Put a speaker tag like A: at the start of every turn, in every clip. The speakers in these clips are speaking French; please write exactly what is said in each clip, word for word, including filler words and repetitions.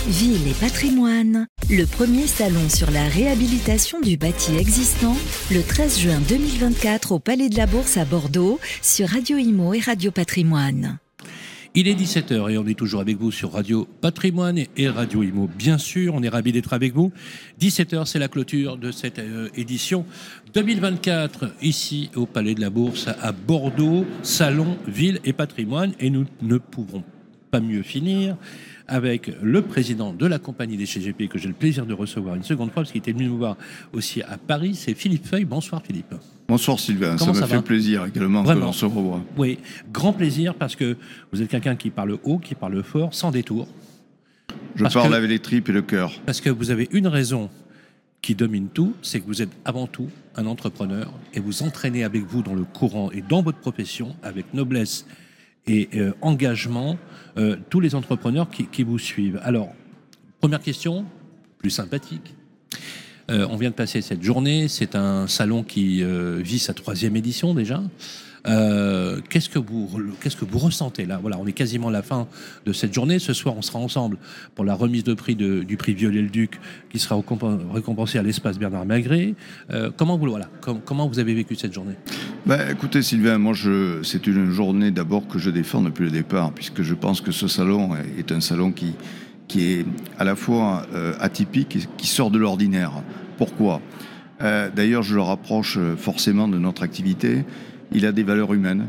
A: Ville et patrimoine, le premier salon sur la réhabilitation du bâti existant, le treize juin deux mille vingt-quatre au Palais de la Bourse à Bordeaux, sur Radio Imo et Radio Patrimoine.
B: Il est dix-sept heures et on est toujours avec vous sur Radio Patrimoine et Radio Imo, bien sûr. On est ravis d'être avec vous. dix-sept heures, c'est la clôture de cette euh, édition deux mille vingt-quatre, ici au Palais de la Bourse à Bordeaux, Salon, Ville et Patrimoine. Et nous ne pouvons pas mieux finir avec le président de la compagnie des C G P que j'ai le plaisir de recevoir une seconde fois parce qu'il était venu nous voir aussi à Paris. C'est Philippe Feuille. Bonsoir Philippe.
C: Bonsoir Sylvain,
B: Comment
C: ça,
B: ça
C: me fait
B: va
C: plaisir également que l'on se revoie.
B: Oui, grand plaisir parce que vous êtes quelqu'un qui parle haut, qui parle fort, sans détour.
C: Je
B: parce
C: parle
B: que,
C: avec les tripes et le cœur.
B: Parce que vous avez une raison qui domine tout, c'est que vous êtes avant tout un entrepreneur et vous entraînez avec vous dans le courant et dans votre profession avec noblesse et euh, engagement euh, tous les entrepreneurs qui, qui vous suivent. Alors, première question, plus sympathique. Euh, on vient de passer cette journée, c'est un salon qui euh, vit sa troisième édition déjà. Euh, qu'est-ce que vous, qu'est-ce que vous ressentez là ? Voilà, on est quasiment à la fin de cette journée. Ce soir, on sera ensemble pour la remise de prix de, du prix Viollet-le-Duc, qui sera récompensé à l'espace Bernard Magré. Euh, comment vous, voilà, com- comment vous avez vécu cette journée ?
C: Bah, écoutez Sylvain, moi je, c'est une journée d'abord que je défends depuis le départ, puisque je pense que ce salon est un salon qui qui est à la fois euh, atypique et qui sort de l'ordinaire. Pourquoi ? euh, D'ailleurs, je le rapproche forcément de notre activité. Il a des valeurs humaines.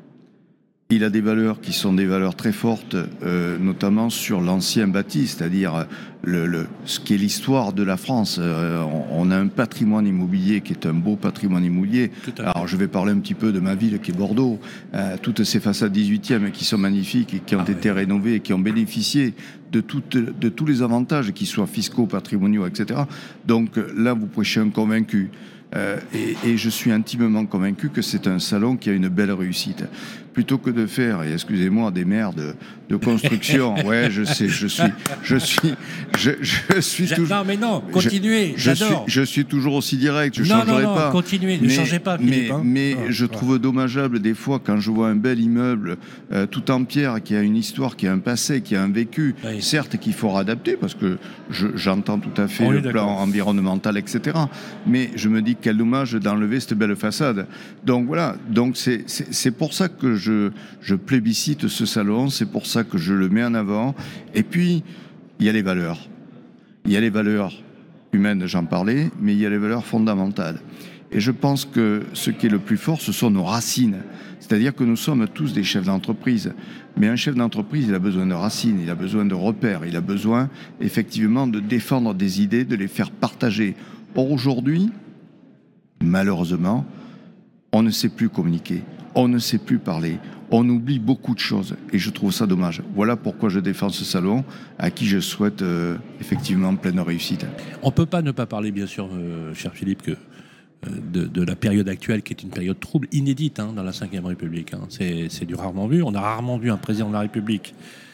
C: Il a des valeurs qui sont des valeurs très fortes, euh, notamment sur l'ancien bâti, c'est-à-dire le, le, ce qui est l'histoire de la France. Euh, on, on a un patrimoine immobilier qui est un beau patrimoine immobilier. Alors je vais parler un petit peu de ma ville qui est Bordeaux. Euh, toutes ces façades dix-huitième qui sont magnifiques et qui ont ah été ouais. rénovées et qui ont bénéficié de, toutes, de tous les avantages, qu'ils soient fiscaux, patrimoniaux, et cetera. Donc là, vous prêchez un convaincu. Euh, et, et je suis intimement convaincu que c'est un salon qui a une belle réussite. Plutôt que de faire, et excusez-moi, des mers de, de construction, ouais, je sais, je suis, je suis, je, je suis toujours.
B: Non, mais non, continuez,
C: je,
B: j'adore.
C: Je suis, je suis toujours aussi direct, je
B: non,
C: changerai
B: non, non,
C: pas.
B: Continuez, ne
C: mais,
B: changez pas, Philippe.
C: Mais,
B: hein.
C: mais
B: oh,
C: je
B: oh.
C: trouve dommageable des fois quand je vois un bel immeuble euh, tout en pierre, qui a une histoire, qui a un passé, qui a un vécu, oui. certes qu'il faut adapter parce que je, j'entends tout à fait On le plan d'accord. environnemental, et cetera. Mais je me dis quel dommage d'enlever cette belle façade. Donc voilà, donc c'est, c'est, c'est pour ça que je, je plébiscite ce salon, c'est pour ça que je le mets en avant. Et puis, il y a les valeurs. Il y a les valeurs humaines, j'en parlais, mais il y a les valeurs fondamentales. Et je pense que ce qui est le plus fort, ce sont nos racines. C'est-à-dire que nous sommes tous des chefs d'entreprise. Mais un chef d'entreprise, il a besoin de racines, il a besoin de repères, il a besoin effectivement de défendre des idées, de les faire partager. Or, aujourd'hui, malheureusement, on ne sait plus communiquer, on ne sait plus parler, on oublie beaucoup de choses et je trouve ça dommage. Voilà pourquoi je défends ce salon, à qui je souhaite euh, effectivement pleine réussite.
B: On ne peut pas ne pas parler, bien sûr, euh, cher Philippe, que, euh, de, de la période actuelle qui est une période trouble, inédite hein, dans la cinquième République. Hein. C'est, c'est du rarement vu. On a rarement vu un président de la République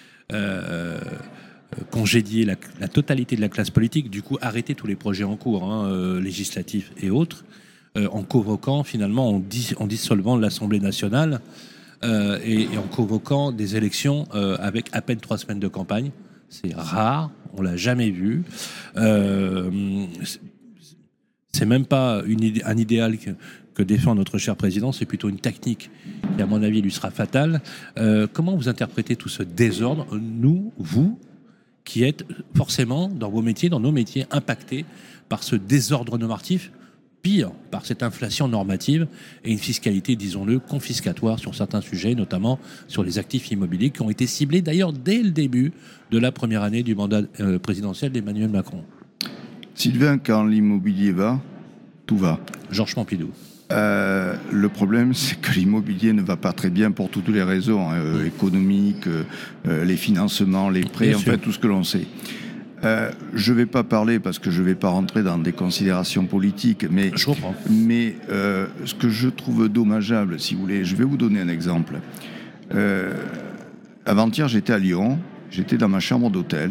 B: euh, congédier la, la totalité de la classe politique, du coup arrêter tous les projets en cours, hein, euh, législatifs et autres, euh, en convoquant finalement, en, dis, en dissolvant l'Assemblée nationale euh, et, et en convoquant des élections euh, avec à peine trois semaines de campagne. C'est rare, on l'a jamais vu. Euh, c'est, c'est même pas une idée, un idéal que, que défend notre cher président, c'est plutôt une technique qui, à mon avis, lui sera fatale. Euh, comment vous interprétez tout ce désordre, nous, vous, qui êtes forcément, dans vos métiers, dans nos métiers, impactés par ce désordre normatif, pire, par cette inflation normative et une fiscalité, disons-le, confiscatoire sur certains sujets, notamment sur les actifs immobiliers, qui ont été ciblés d'ailleurs dès le début de la première année du mandat euh, présidentiel d'Emmanuel Macron.
C: Sylvain, quand l'immobilier va, tout va.
B: Georges Pompidou.
C: Euh, le problème, c'est que l'immobilier ne va pas très bien pour toutes les raisons hein, euh, économiques, euh, les financements, les prêts, bien en sûr. Fait, tout ce que l'on sait. Euh, je ne vais pas parler parce que je ne vais pas rentrer dans des considérations politiques, mais,
B: je comprends.
C: mais euh, ce que je trouve dommageable, si vous voulez, je vais vous donner un exemple. Euh, avant-hier, j'étais à Lyon, j'étais dans ma chambre d'hôtel,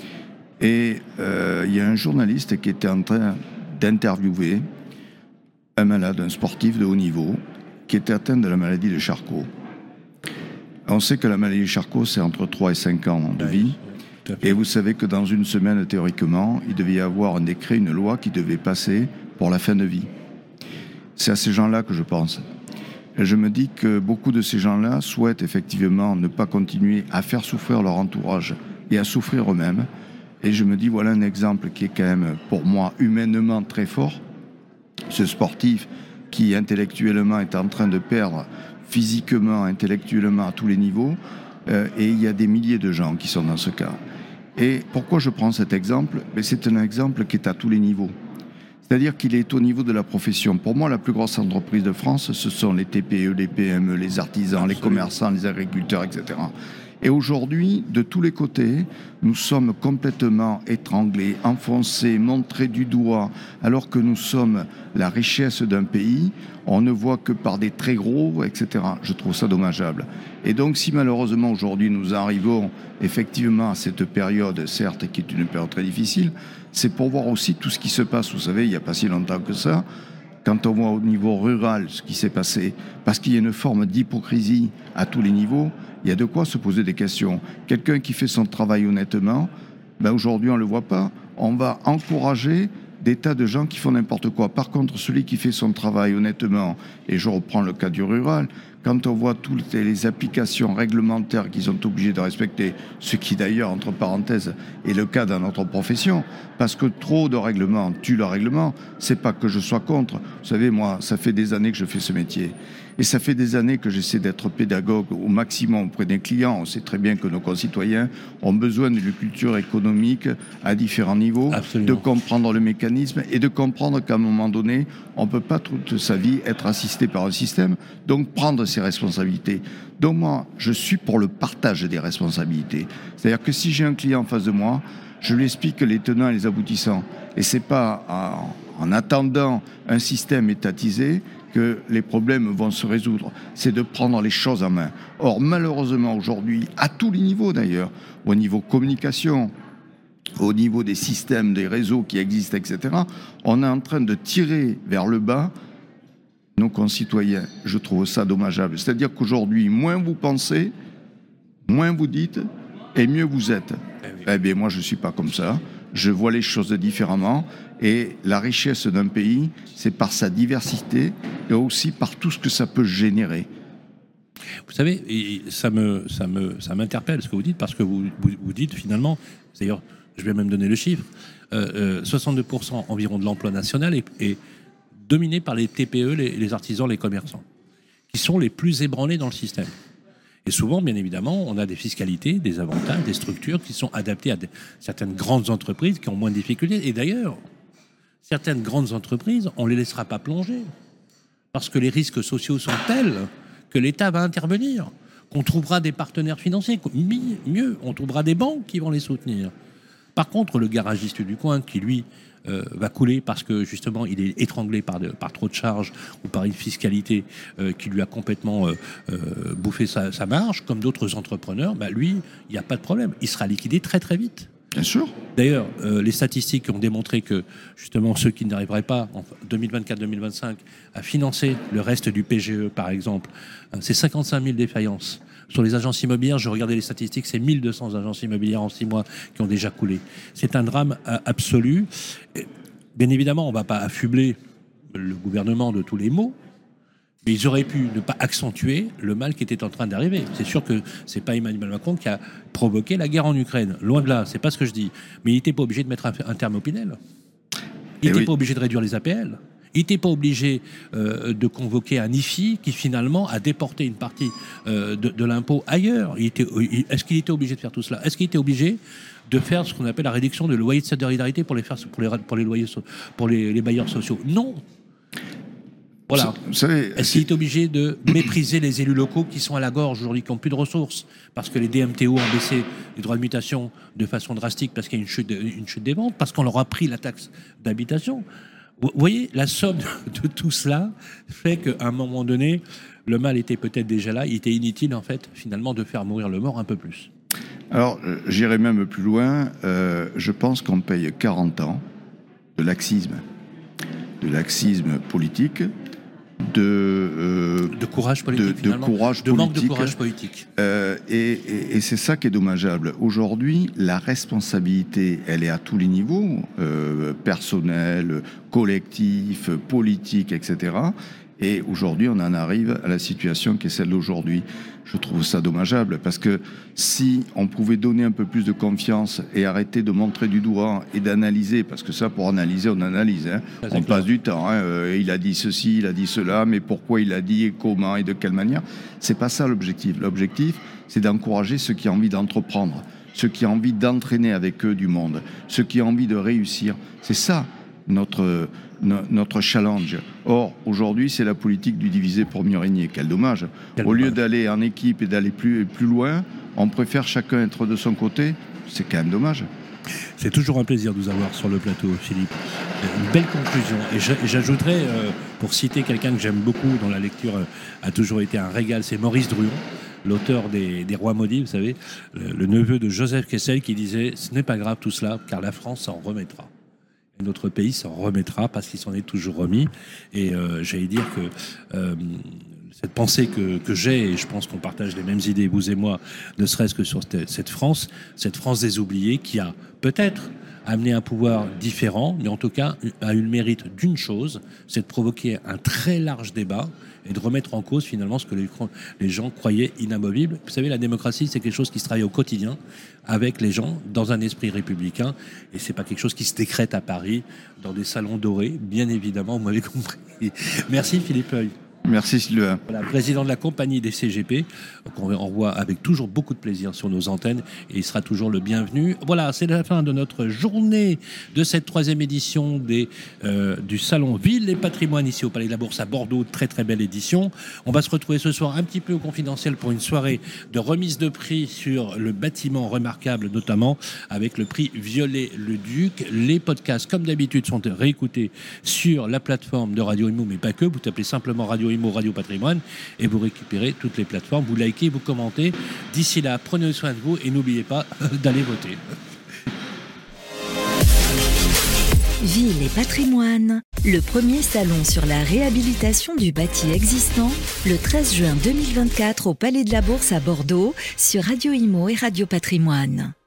C: et il euh, y a un journaliste qui était en train d'interviewer un malade, un sportif de haut niveau, qui était atteint de la maladie de Charcot. On sait que la maladie de Charcot, c'est entre trois et cinq ans de vie. Et vous savez que dans une semaine, théoriquement, il devait y avoir un décret, une loi qui devait passer pour la fin de vie. C'est à ces gens-là que je pense. Et je me dis que beaucoup de ces gens-là souhaitent effectivement ne pas continuer à faire souffrir leur entourage et à souffrir eux-mêmes. Et je me dis, voilà un exemple qui est quand même, pour moi, humainement très fort. Ce sportif qui, intellectuellement, est en train de perdre physiquement, intellectuellement, à tous les niveaux. Euh, et il y a des milliers de gens qui sont dans ce cas. Et pourquoi je prends cet exemple ? Mais c'est un exemple qui est à tous les niveaux. C'est-à-dire qu'il est au niveau de la profession. Pour moi, la plus grosse entreprise de France, ce sont les T P E, les P M E, les artisans, Absolument. Les commerçants, les agriculteurs, et cetera. Et aujourd'hui, de tous les côtés, nous sommes complètement étranglés, enfoncés, montrés du doigt, alors que nous sommes la richesse d'un pays. On ne voit que par des très gros, et cetera. Je trouve ça dommageable. Et donc, si malheureusement aujourd'hui nous arrivons effectivement à cette période, certes, qui est une période très difficile, c'est pour voir aussi tout ce qui se passe. Vous savez, il n'y a pas si longtemps que ça, quand on voit au niveau rural ce qui s'est passé, parce qu'il y a une forme d'hypocrisie à tous les niveaux, il y a de quoi se poser des questions. Quelqu'un qui fait son travail honnêtement, ben aujourd'hui on ne le voit pas. On va encourager des tas de gens qui font n'importe quoi. Par contre, celui qui fait son travail honnêtement, et je reprends le cas du rural, quand on voit toutes les applications réglementaires qu'ils sont obligés de respecter, ce qui d'ailleurs, entre parenthèses, est le cas dans notre profession, parce que trop de règlements tuent le règlement, c'est pas que je sois contre. Vous savez, moi, ça fait des années que je fais ce métier. Et ça fait des années que j'essaie d'être pédagogue au maximum auprès des clients. On sait très bien que nos concitoyens ont besoin d'une culture économique à différents niveaux, Absolument. De comprendre le mécanisme et de comprendre qu'à un moment donné, on ne peut pas toute sa vie être assisté par un système, donc prendre ses responsabilités. Donc moi, je suis pour le partage des responsabilités. C'est-à-dire que si j'ai un client en face de moi, je lui explique les tenants et les aboutissants. Et ce n'est pas en, en attendant un système étatisé que les problèmes vont se résoudre. C'est de prendre les choses en main. Or, malheureusement, aujourd'hui, à tous les niveaux d'ailleurs, au niveau communication, au niveau des systèmes, des réseaux qui existent, et cetera, on est en train de tirer vers le bas nos concitoyens. Je trouve ça dommageable. C'est-à-dire qu'aujourd'hui, moins vous pensez, moins vous dites, et mieux vous êtes. Eh, oui. eh bien, moi, je ne suis pas comme ça. Je vois les choses différemment. Et la richesse d'un pays, c'est par sa diversité et aussi par tout ce que ça peut générer.
B: Vous savez, ça me, ça me, ça m'interpelle ce que vous dites, parce que vous, vous, vous dites finalement, d'ailleurs, je vais même donner le chiffre, euh, euh, soixante-deux pour cent environ de l'emploi national est, est dominé par les T P E, les, les artisans, les commerçants, qui sont les plus ébranlés dans le système. Et souvent, bien évidemment, on a des fiscalités, des avantages, des structures qui sont adaptées à des, certaines grandes entreprises qui ont moins de difficultés. Et d'ailleurs, certaines grandes entreprises, on ne les laissera pas plonger. Parce que les risques sociaux sont tels que l'État va intervenir, qu'on trouvera des partenaires financiers. Mieux, on trouvera des banques qui vont les soutenir. Par contre, le garagiste du coin, qui lui euh, va couler parce que justement il est étranglé par, de, par trop de charges ou par une fiscalité euh, qui lui a complètement euh, euh, bouffé sa, sa marge, comme d'autres entrepreneurs, bah lui, il n'y a pas de problème. Il sera liquidé très très vite.
C: Bien sûr.
B: D'ailleurs, euh, les statistiques ont démontré que justement ceux qui n'arriveraient pas en deux mille vingt-quatre deux mille vingt-cinq à financer le reste du P G E, par exemple, hein, c'est cinquante-cinq mille défaillances. Sur les agences immobilières, je regardais les statistiques, c'est mille deux cents agences immobilières en six mois qui ont déjà coulé. C'est un drame absolu. Et bien évidemment, on ne va pas affubler le gouvernement de tous les maux, mais ils auraient pu ne pas accentuer le mal qui était en train d'arriver. C'est sûr que c'est pas Emmanuel Macron qui a provoqué la guerre en Ukraine. Loin de là, c'est pas ce que je dis. Mais il n'était pas obligé de mettre un, un terme au Pinel. Il n'était oui. pas obligé de réduire les A P L. Il n'était pas obligé euh, de convoquer un I F I qui finalement a déporté une partie euh, de, de l'impôt ailleurs. Il était, il, est-ce qu'il était obligé de faire tout cela ? Est-ce qu'il était obligé de faire ce qu'on appelle la réduction de loyer de solidarité pour les, faire, pour les, pour les, loyers, pour les, les bailleurs sociaux ? Non. Voilà.
C: Vous savez,
B: Est-ce qu'il est obligé de mépriser les élus locaux qui sont à la gorge aujourd'hui, qui n'ont plus de ressources, parce que les D M T O ont baissé les droits de mutation de façon drastique, parce qu'il y a une chute, de, une chute des ventes, parce qu'on leur a pris la taxe d'habitation ? Vous voyez, la somme de tout cela fait qu'à un moment donné, le mal était peut-être déjà là. Il était inutile, en fait, finalement, de faire mourir le mort un peu plus.
C: Alors, j'irai même plus loin. Euh, je pense qu'on paye quarante ans de laxisme, de laxisme politique, de, euh,
B: de courage politique,
C: de, de,
B: finalement,
C: courage
B: de
C: politique,
B: manque de courage politique.
C: Euh, et, et, et c'est ça qui est dommageable. Aujourd'hui, la responsabilité, elle est à tous les niveaux, euh, personnel, collectif, politique, et cetera. Et aujourd'hui, on en arrive à la situation qui est celle d'aujourd'hui. Je trouve ça dommageable parce que si on pouvait donner un peu plus de confiance et arrêter de montrer du doigt et d'analyser, parce que ça, pour analyser, on analyse. Hein. On clair. passe du temps. Hein. Euh, il a dit ceci, il a dit cela, mais pourquoi il a dit et comment et de quelle manière? C'est pas ça l'objectif. L'objectif, c'est d'encourager ceux qui ont envie d'entreprendre, ceux qui ont envie d'entraîner avec eux du monde, ceux qui ont envie de réussir. C'est ça notre notre challenge. Or, aujourd'hui, c'est la politique du diviser pour mieux régner. Quel dommage. Quel Au lieu dommage. d'aller en équipe et d'aller plus, plus loin, on préfère chacun être de son côté. C'est quand même dommage.
B: C'est toujours un plaisir de vous avoir sur le plateau, Philippe. Une belle conclusion. Et j'ajouterais, euh, pour citer quelqu'un que j'aime beaucoup, dont la lecture a toujours été un régal, c'est Maurice Druon, l'auteur des, des Rois maudits, vous savez, le, le neveu de Joseph Kessel, qui disait « Ce n'est pas grave tout cela, car la France s'en remettra ». Et notre pays s'en remettra parce qu'il s'en est toujours remis. Et euh, j'allais dire que euh, cette pensée que, que j'ai, et je pense qu'on partage les mêmes idées, vous et moi, ne serait-ce que sur cette, cette France, cette France des oubliés qui a peut-être amené un pouvoir différent, mais en tout cas a eu le mérite d'une chose, c'est de provoquer un très large débat et de remettre en cause finalement ce que les, les gens croyaient inamovible. Vous savez, la démocratie, c'est quelque chose qui se travaille au quotidien avec les gens, dans un esprit républicain, et c'est pas quelque chose qui se décrète à Paris, dans des salons dorés, bien évidemment, vous m'avez compris. Merci Philippe Heuil.
C: Merci Sylvain.
B: Voilà, président de la compagnie des C G P, qu'on envoie avec toujours beaucoup de plaisir sur nos antennes, et il sera toujours le bienvenu. Voilà, c'est la fin de notre journée de cette troisième édition des, euh, du Salon Ville et Patrimoine ici au Palais de la Bourse à Bordeaux. Très très belle édition. On va se retrouver ce soir un petit peu au confidentiel pour une soirée de remise de prix sur le bâtiment remarquable, notamment avec le prix Viollet-le-Duc. Les podcasts, comme d'habitude, sont réécoutés sur la plateforme de Radio Imo, mais pas que. Vous tapez simplement Radio Imo, Radio Patrimoine, et vous récupérez toutes les plateformes, vous likez, vous commentez. D'ici là, prenez soin de vous et n'oubliez pas d'aller voter.
A: Ville et Patrimoine, le premier salon sur la réhabilitation du bâti existant, le treize juin deux mille vingt-quatre au Palais de la Bourse à Bordeaux, sur Radio Imo et Radio Patrimoine.